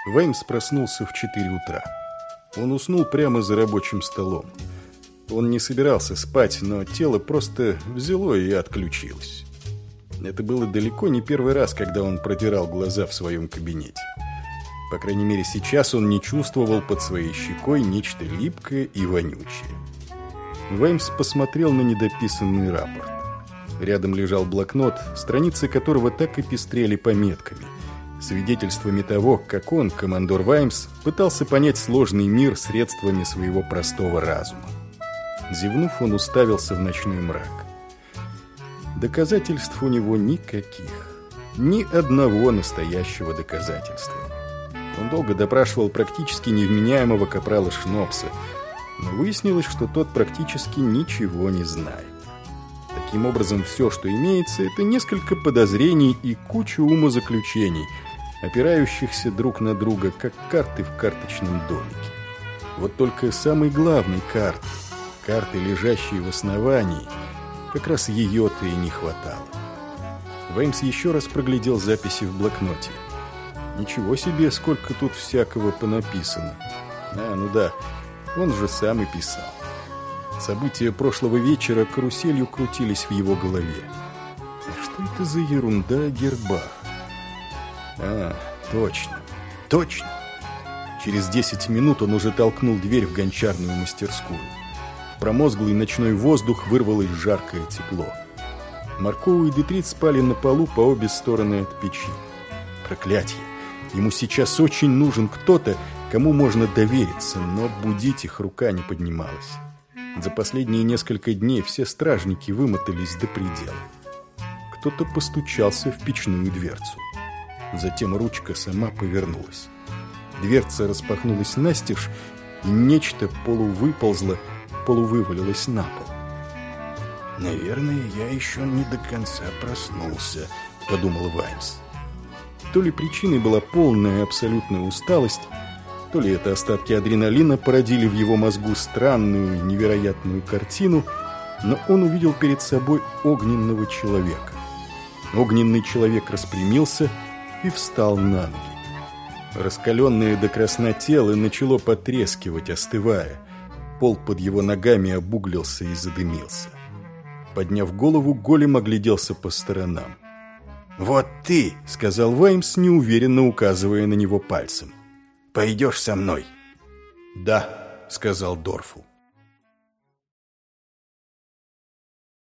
Ваймс проснулся в 4 утра. Он уснул прямо за рабочим столом. Он не собирался спать, но тело просто взяло и отключилось. Это было далеко не первый раз, когда он протирал глаза в своем кабинете. По крайней мере, сейчас он не чувствовал под своей щекой нечто липкое и вонючее. Ваймс посмотрел на недописанный рапорт. Рядом лежал блокнот, страницы которого так и пестрели пометками, свидетельствами того, как он, командор Ваймс, пытался понять сложный мир средствами своего простого разума. Зевнув, он уставился в ночной мрак. Доказательств у него никаких. Ни одного настоящего доказательства. Он долго допрашивал практически невменяемого капрала Шнопса, но выяснилось, что тот практически ничего не знает. Таким образом, все, что имеется, это несколько подозрений и куча умозаключений, опирающихся друг на друга, как карты в карточном домике. Вот только самой главной карты, лежащей в основании, как раз ее-то и не хватало. Ваймс еще раз проглядел записи в блокноте. Ничего себе, сколько тут всякого понаписано. Ну да, он же сам и писал. События прошлого вечера каруселью крутились в его голове. А что это за ерунда о гербах? Точно. Через 10 минут он уже толкнул дверь в гончарную мастерскую. В промозглый ночной воздух вырвалось жаркое тепло. Марко и Детрит спали на полу по обе стороны от печи. Проклятье! Ему сейчас очень нужен кто-то, кому можно довериться, но будить их рука не поднималась. За последние несколько дней все стражники вымотались до предела. Кто-то постучался в печную дверцу. Затем ручка сама повернулась. Дверца распахнулась настежь, и нечто полувывалилось на пол. «Наверное, я еще не до конца проснулся», — подумал Ваймс. То ли причиной была полная абсолютная усталость, то ли это остатки адреналина породили в его мозгу странную, невероятную картину, но он увидел перед собой огненного человека. Огненный человек распрямился и встал на ноги. Раскаленное до красна тело начало потрескивать, остывая. Пол под его ногами обуглился и задымился. Подняв голову, голем огляделся по сторонам. «Вот ты!» — сказал Ваймс, неуверенно указывая на него пальцем. «Пойдешь со мной?» «Да», — сказал Дорфул.